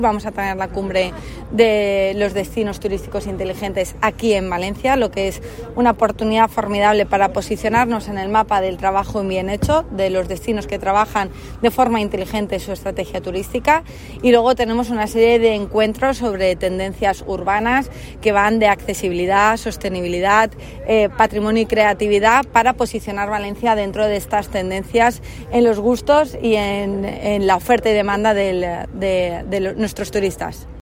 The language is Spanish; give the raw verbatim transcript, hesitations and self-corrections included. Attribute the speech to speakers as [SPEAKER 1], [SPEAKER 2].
[SPEAKER 1] Vamos a tener la cumbre de los destinos turísticos inteligentes aquí en Valencia, lo que es una oportunidad formidable para posicionarnos en el mapa del trabajo bien hecho, de los destinos que trabajan de forma inteligente su estrategia turística. Y luego tenemos una serie de encuentros sobre tendencias urbanas que van de accesibilidad, sostenibilidad, eh, patrimonio y creatividad, para posicionar Valencia dentro de estas tendencias en los gustos y en, en la oferta y demanda del, de, de los, nuestros turistas.